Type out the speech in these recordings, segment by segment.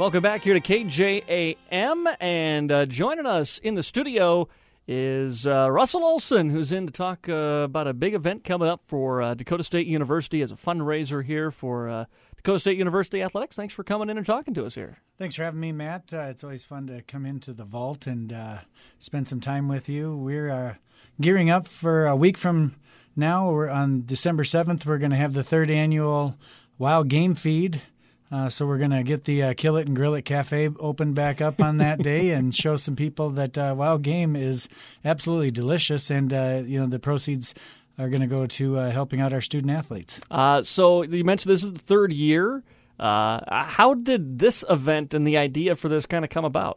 Welcome back here to KJAM, and joining us in the studio is Russell Olson, who's in to talk about a big event coming up for Dakota State University as a fundraiser here for Dakota State University Athletics. Thanks for coming in and talking to us here. Thanks for having me, Matt. It's always fun to come into the vault and spend some time with you. We're gearing up for a week from now. We're on December 7th. We're going to have the third annual Wild Game Feed. So we're going to get the Kill It and Grill It Cafe open back up on that day and show some people that wild game is absolutely delicious, and the proceeds are going to go to helping out our student athletes. So you mentioned this is the third year. How did this event and the idea for this kind of come about?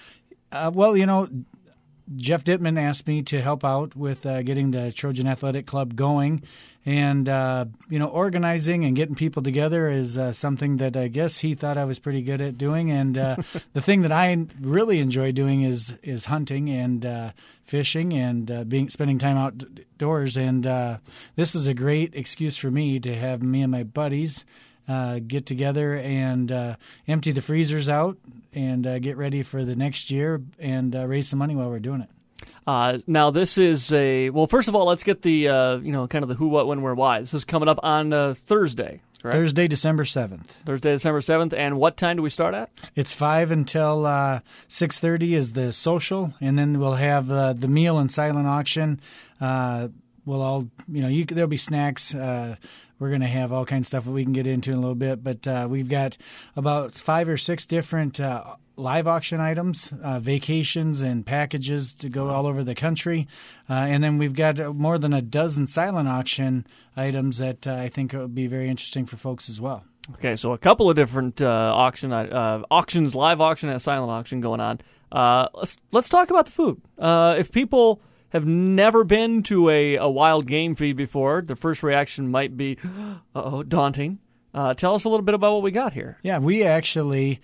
Jeff Dittman asked me to help out with getting the Trojan Athletic Club going. And, organizing and getting people together is something that I guess he thought I was pretty good at doing. And the thing that I really enjoy doing is hunting and fishing and spending time outdoors. And this was a great excuse for me to have me and my buddies get together and empty the freezers out and get ready for the next year and raise some money while we're doing it. Now, this is first of all, let's get the, kind of the who, what, when, where, why. This is coming up on Thursday, correct? Thursday, December 7th. Thursday, December 7th. And what time do we start at? It's 5 until 6:30 is the social, and then we'll have the meal and silent auction. There'll be snacks. We're going to have all kinds of stuff that we can get into in a little bit, but we've got about 5 or 6 different live auction items, vacations and packages to go all over the country. And then we've got more than a dozen silent auction items that I think would be very interesting for folks as well. Okay, so a couple of different auctions, live auction and silent auction going on. Let's talk about the food. If people have never been to a wild game feed before, the first reaction might be, daunting. Tell us a little bit about what we got here. Yeah, we actually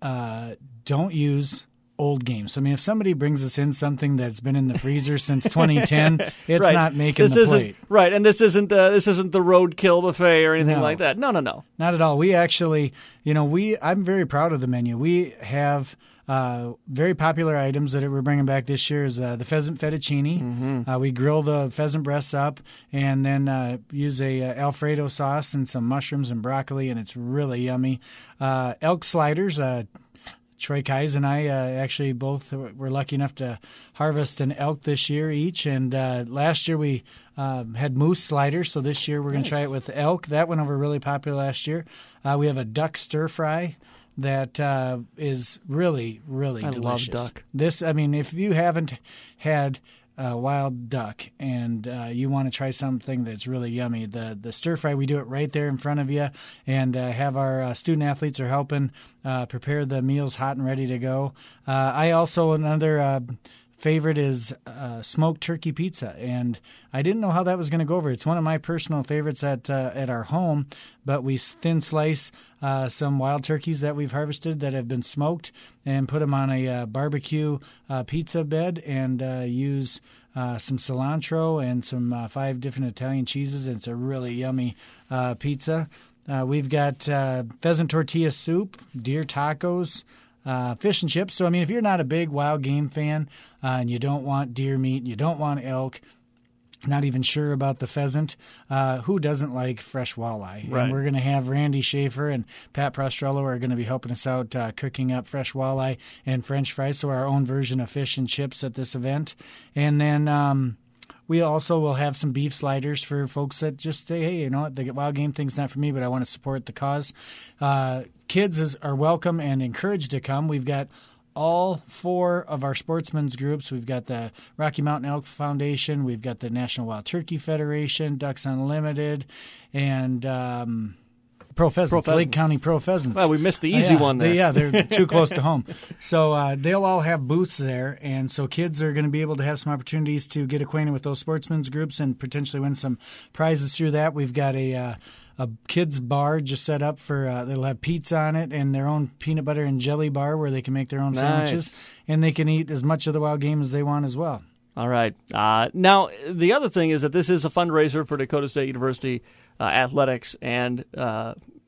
don't use old games. I mean, if somebody brings us in something that's been in the freezer since 2010, it's right. not making the plate. Right, and this isn't the roadkill buffet or anything like that. No. Not at all. We actually, I'm very proud of the menu. We have very popular items that we're bringing back this year is the pheasant fettuccine. Mm-hmm. We grill the pheasant breasts up and then use a Alfredo sauce and some mushrooms and broccoli, and it's really yummy. Elk sliders. Troy Kais and I actually both were lucky enough to harvest an elk this year each. And last year we had moose sliders, so this year we're going to try it with the elk. That went over really popular last year. We have a duck stir fry that is really, really delicious. I love duck. If you haven't had wild duck and you want to try something that's really yummy, the stir fry, we do it right there in front of you and have our student athletes are helping prepare the meals hot and ready to go. Another favorite is smoked turkey pizza, and I didn't know how that was going to go over. It's one of my personal favorites at our home, but we thin slice some wild turkeys that we've harvested that have been smoked and put them on a barbecue pizza bed and use some cilantro and some 5 different Italian cheeses. It's a really yummy pizza. We've got pheasant tortilla soup, deer tacos, fish and chips. So, if you're not a big wild game fan and you don't want deer meat and you don't want elk, not even sure about the pheasant, who doesn't like fresh walleye? Right. And we're going to have Randy Schaefer and Pat Prostrello are going to be helping us out cooking up fresh walleye and French fries, so our own version of fish and chips at this event. And then we also will have some beef sliders for folks that just say, hey, the wild game thing's not for me, but I want to support the cause. Kids are welcome and encouraged to come. We've got all 4 of our sportsmen's groups. We've got the Rocky Mountain Elk Foundation. We've got the National Wild Turkey Federation, Ducks Unlimited, and Pro Pheasants, Lake County Pro Pheasants. Well, we missed the easy one there. They're too close to home. So they'll all have booths there, and so kids are going to be able to have some opportunities to get acquainted with those sportsmen's groups and potentially win some prizes through that. We've got a kids bar just set up for they'll have pizza on it and their own peanut butter and jelly bar where they can make their own sandwiches, and they can eat as much of the wild game as they want as well. All right. Now, the other thing is that this is a fundraiser for Dakota State University athletics, and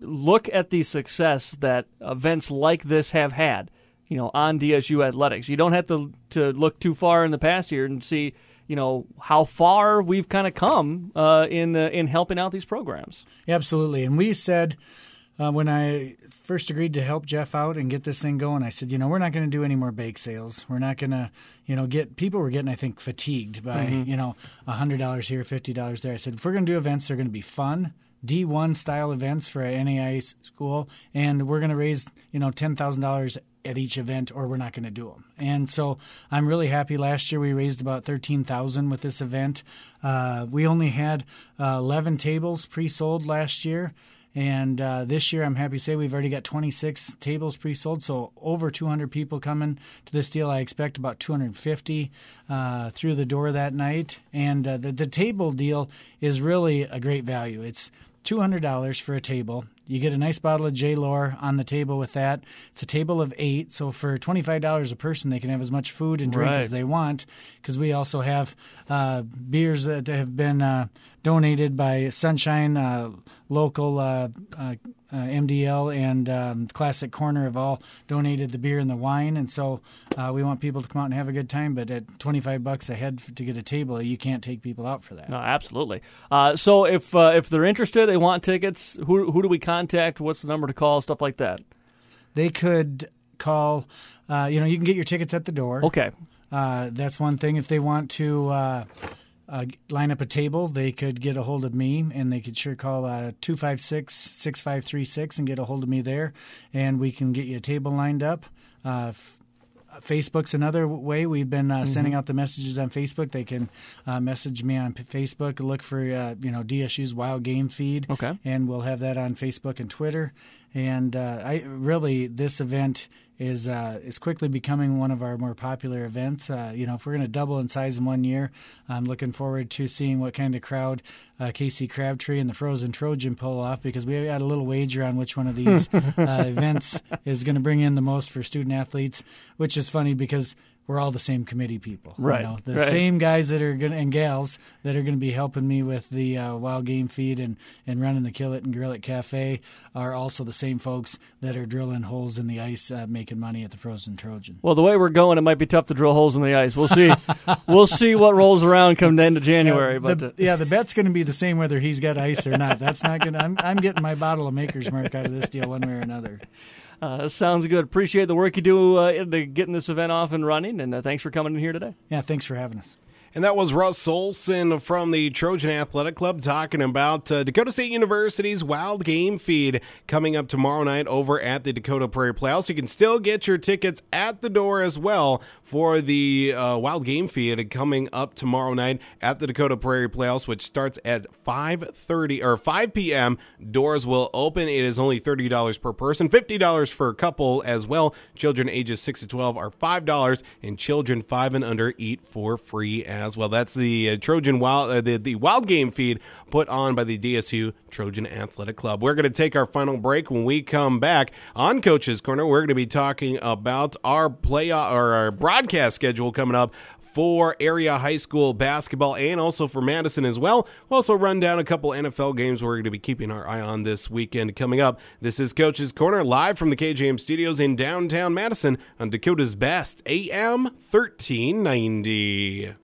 look at the success that events like this have had, on DSU athletics. You don't have to look too far in the past year and see, how far we've kind of come in helping out these programs. Absolutely. And we said when I first agreed to help Jeff out and get this thing going, I said, we're not going to do any more bake sales. We're not going to, get people were getting, I think, fatigued by, $100 here, $50 there. I said, if we're going to do events, they're going to be fun, D1 style events for a NAI school, and we're going to raise, $10,000 at each event, or we're not going to do them. And so I'm really happy. Last year we raised about $13,000 with this event. We only had 11 tables pre-sold last year. And this year, I'm happy to say we've already got 26 tables pre-sold, so over 200 people coming to this deal. I expect about 250 through the door that night. And the table deal is really a great value. It's $200 for a table. You get a nice bottle of J-Lore on the table with that. It's a table of 8, so for $25 a person, they can have as much food and drink as they want, because we also have beers that have been donated by Sunshine, local MDL, and Classic Corner have all donated the beer and the wine, and so we want people to come out and have a good time, but at $25 a head to get a table, you can't take people out for that. No, absolutely. So if they're interested, they want tickets, who do we contact? What's the number to call? Stuff like that. They could call. You can get your tickets at the door. Okay. That's one thing. If they want to line up a table, they could get a hold of me, and they could sure call 256-6536 and get a hold of me there, and we can get you a table lined up. Facebook's another way. We've been sending out the messages on Facebook. They can message me on Facebook, look for DSU's Wild Game Feed, and we'll have that on Facebook and Twitter. And this event is quickly becoming one of our more popular events. If we're going to double in size in 1 year, I'm looking forward to seeing what kind of crowd Casey Crabtree and the Frozen Trojan pull off, because we got a little wager on which one of these events is going to bring in the most for student athletes, which is funny because we're all the same committee people. Right. Same guys that are going and gals that are going to be helping me with the Wild Game Feed and running the Kill It and Grill It Cafe are also the same folks that are drilling holes in the ice, making money at the Frozen Trojan. Well, the way we're going, it might be tough to drill holes in the ice. We'll see. We'll see what rolls around come the end of January. The bet's going to be the same whether he's got ice or not. That's not going. I'm getting my bottle of Maker's Mark out of this deal one way or another. Sounds good. Appreciate the work you do into getting this event off and running, and thanks for coming in here today. Yeah, thanks for having us. And that was Russ Olson from the Trojan Athletic Club talking about Dakota State University's Wild Game Feed coming up tomorrow night over at the Dakota Prairie Playhouse. You can still get your tickets at the door as well for the Wild Game Feed coming up tomorrow night at the Dakota Prairie Playhouse, which starts at 5 p.m. Doors will open. It is only $30 per person, $50 for a couple as well. Children ages 6 to 12 are $5, and children 5 and under eat for free as well. That's the Trojan Wild, the Wild Game Feed put on by the DSU Trojan Athletic Club. We're going to take our final break. When we come back on Coach's Corner, we're going to be talking about our our broadcast schedule coming up for area high school basketball and also for Madison as well. We'll also run down a couple NFL games we're going to be keeping our eye on this weekend coming up. This is Coach's Corner live from the KJM studios in downtown Madison on Dakota's Best AM 1390.